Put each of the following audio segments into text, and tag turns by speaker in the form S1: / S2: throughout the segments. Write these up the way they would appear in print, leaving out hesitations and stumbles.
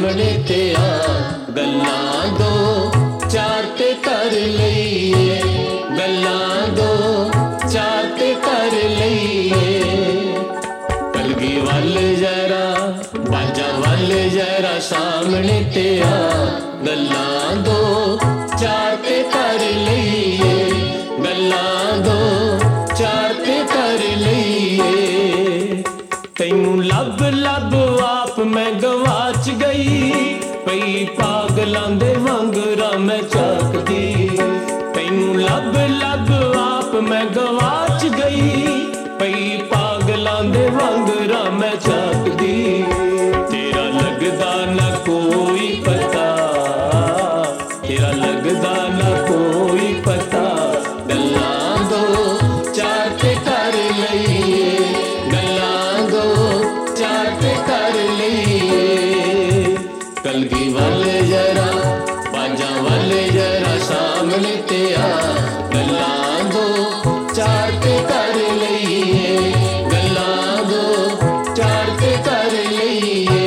S1: सामने ते आ गल्लां दो चार ते कर लईए, गल्लां दो चार ते कर लईए। कलगी वल जरा बाजा वल जरा सामने ते आ गल्लां दो चार ते कर लईए, गल्लां दो चार ते कर लईए। तैनू लब लब आप मैं गवाच गई, पई पागलां दे वांगरा मैं झाकदी। तैनू लब लब आप मैं गवाच गई, पई पागलां दे वांगरा मैं झाकदी। तेरा लगदा ना कोई पता, तेरा लगदा ना कोई पता, गल्लां दो चार ते कर लईए, गल्लां दो चार ते कर लईए। कलगी वल जरा बाजा वल जरा सामने ते आ गल्लां दो चार ते कर लईए, गल्लां दो चार ते कर लईए।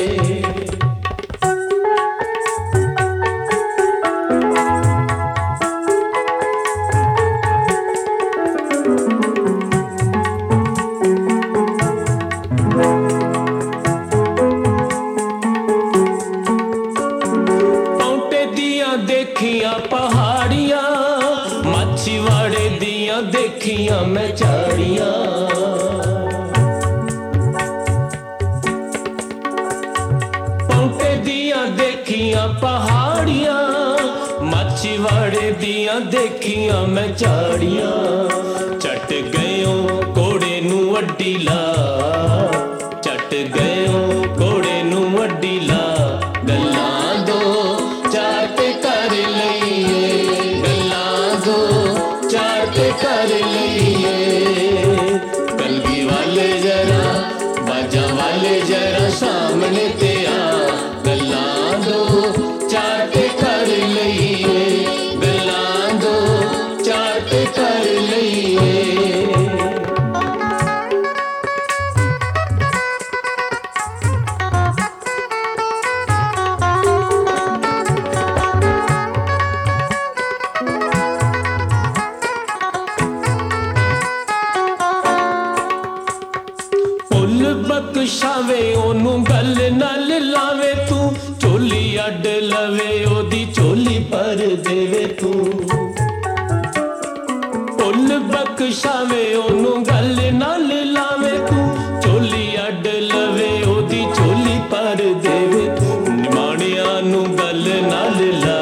S1: देखियां पहाड़ियां माछीवाड़े दियां देखियां मैं झाड़ियां। पौंटे दियां देखियां पहाड़ियां माछीवाड़े दियां देखियां मैं झाड़ियां। चट गयो घोड़े नू अड्डी ला, चट गयो घोड़े नू अड्डी ला, गल्लां दो चार ते कर लईए, गल्लां दो चार ते कर लईए। कलगी वल जरा बाजा वल जरा सामने ते आ गल्लां दो चार ते कर लईए, गल्लां दो चार ते कर लईए। बख्शावे ओनू गल नाल लावे तू, चोली अड लवे ओदी चोली पर देवे तू। फुल बख्शावे ओनू गल नाल लावे तू, चोली अड लवे ओदी चोली पर देवे तू। निमाणिया नू गल नाल ला,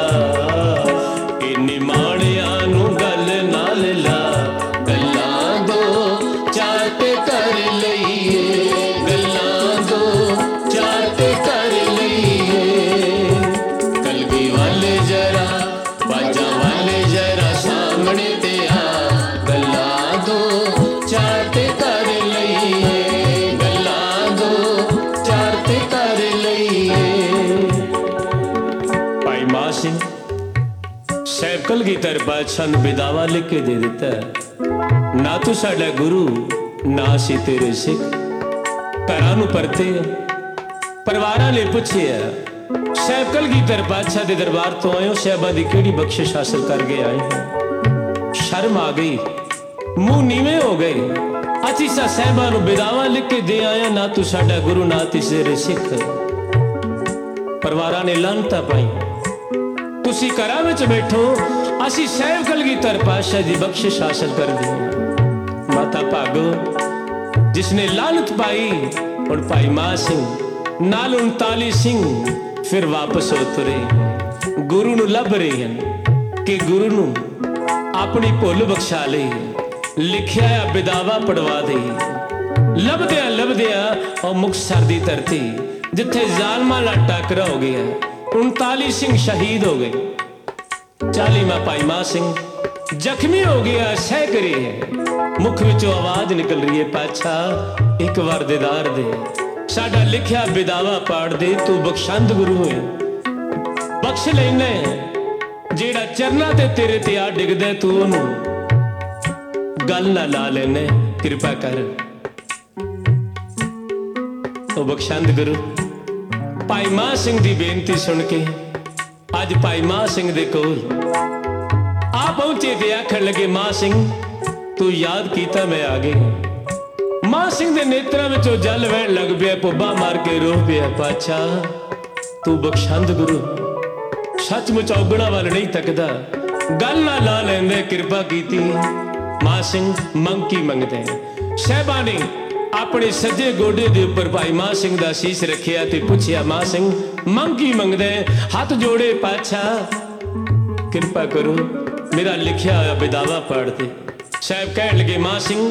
S1: ए निमाणिया नू गल नाल ला, गल्लां दो चार ते कर लईए, गल्लां दो चार ते कर लईए। कलगी वल जरा बाजा वल जरा सामने ते आ गल्लां दो चार ते कर लईए, गल्लां दो चार ते कर लईए। भाई मां सिंह साहब कलगीधर पातशाह नूं बिदावा लिख के दे दिता, ना तू साडा गुरु ना सी तेरे सिख। घरां नूं परते परिवारां ने पुछिया साहब कलगीधर पातशाह दे दरबार तो आए हो, साहबां दी किहड़ी बख्शिश हासिल करके आए हो। शर्म आ गई, मुंह नीवे हो गए। असीं साहबां नूं बिदावा लिख के दे आए, ना तू साडा गुरु ना तेरे सिख। परिवारां ने लानतां पाई, तुसीं घरां विच बैठो, असीं साहब कलगीधर पातशाह दी बख्शिश हासिल कर दी। माता भागो जिसने लानत पाई, और भाई मां सिंह नाल 39 सिंह फिर वापस उतरे। गुरु नूं लभ रहे हैं कि गुरु नूं अपनी भुल बख्शा ले, लिखिया बिदावा पढ़वा दे। लभदिया लभदिया और मुक्तसर दी धरती जिथे जालमां दा टाकरा हो गया, 39 सिंह शहीद हो गए। 40वां भाई मां सिंह जख्मी हो गया, सह करे है। मुख विचों आवाज निकल रही है, पातशाह एक बार दीदार दे, साडा लिखिया बिदावा पाड़ दे, तू बख्शंद गुरु है, बख्श लेना। जेड़ा चरना ते तेरे ते आ डिगदा, तू ओनू गल ना ला लेने, कृपा कर। तो बख्शंद गुरु भाई मान सिंह की बेनती सुन के अज भाई मान सिंह दे कोल आ पहुंचे ते आखण लगे मान सिंह तू याद किया मैं आ गई। मान सिंह दे नेत्रां विचों जल वहण लग पिया, पुब्बा मार के रो पिया, पातशाह तू बख्शंद गुरु सचमुच औगणा वाल नहीं तकदा, गल ना ला लैंदे किरपा कीती। मान सिंह मंग की मंगदे साहिबा ने अपने सज्जे गोडे के उपर भाई मान सिंह का शीश रखिया ते पुछया मान सिंह मंग की मंगदे? हाथ जोड़े, पातशाह किरपा करो मेरा लिखिया होया बिदावा पढ़ दे। साहब कह लगे मान सिंह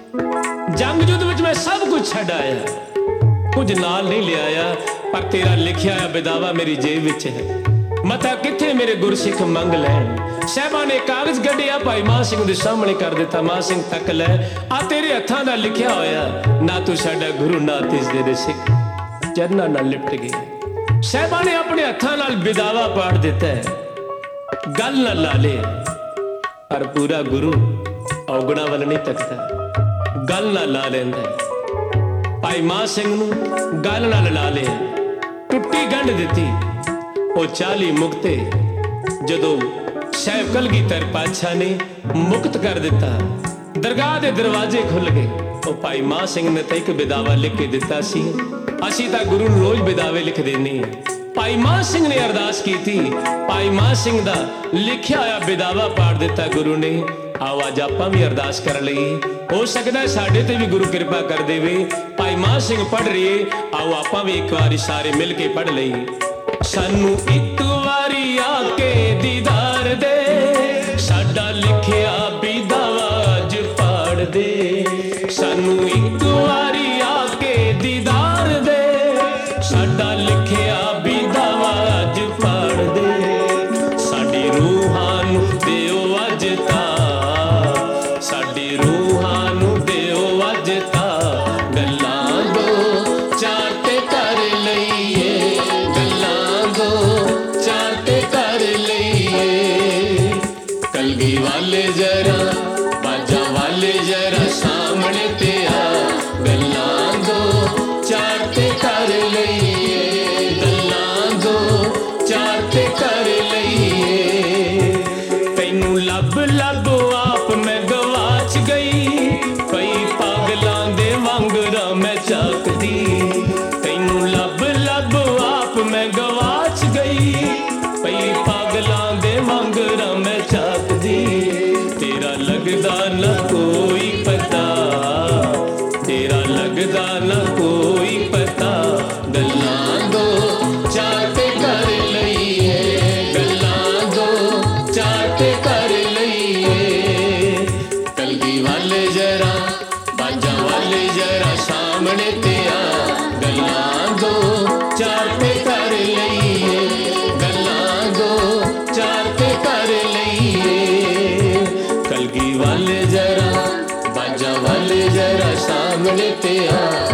S1: जंग युद्ध विच मैं सब कुछ छड़ आया, कुछ नाल नहीं ले आया, पर तेरा लिखिया होया बिदावा मेरी जेब विच है, मता किथे मेरे गुरसिख मंग लैन। साहबा ने कागज कढ़िया भाई मान सिंह के सामने कर दिता। मान सिंह तक लै आ तेरे हत्थां दा लिखिया होया, ना तू साडा गुरु ना तिसदे दे सिख चरनां नाल लिपट गए। साहबा ने अपने हत्थां नाल बिदावा पाड़ दिता है, गल ना ला ले, पर पूरा गुरु औगणा वाल नहीं तकता, गल ना ला लैंदा। भाई मान सिंह नूं गल नाल ला लिया, टुट्टी गंढ दिती। वो 40 मुक्ते जदों साहिब कलगीधर पातशाह ने मुक्त कर दिता, दरगाह के दरवाजे खुल गए। वो भाई मान सिंह ने तो एक बिदावा लिख के दिता सी, असी तो गुरु नूं रोज बिदावे लिख देने। भाई मान सिंह ने अरदास की थी, भाई मान सिंह का लिखिया होया बिदावा पाड़ दिता गुरु ने। आओ अज आपां भी अरदास कर लईए, हो सकता है साडे ते भी गुरु कृपा कर देवे। भाई मान सिंह पढ़ रही, आओ आपां भी एक बारी सारे मिल के पढ़ लईए। सानू एक वारी आके दीदार दे, साडा लिखिया बिदावा अज पाड़ दे। सानू एक वारी आके दीदार दे, साडा लिखिया बिदावा अज पाड़ दे। साडी रूहां नूं दिओ अज तां, साडी रूहां नूं दिओ अज तां, गल्लां दो चार ते कर लईए, कर लईए। कलगी वाले जरा बाजा वाले जरा सामने ते आ, गल्लां दो चार ते कर लईए, गल्लां दो चार ते कर लईए। तैनू लब लब आप मैं गवाच गई, कई पागलां दे वांगरा मैं झाकदी। तैनू लब लब आप मैं गवाच गई, कई पागलां दे वांगरा मैं झाकदी। तेरा लगदा ना कोई पता, तेरा लगदा ना कोई पता, गल्लां दो चार ते कर लईए, गल्लां दो चार ते कर लईए। कलगी वाले जरा बाजा वाले जरा सामने ते आ, गल्लां दो चार ते कर लईए, गल्लां दो चार ते कर लईए। कलगी वाले जरा बाजा वाले जरा सामने ते आ।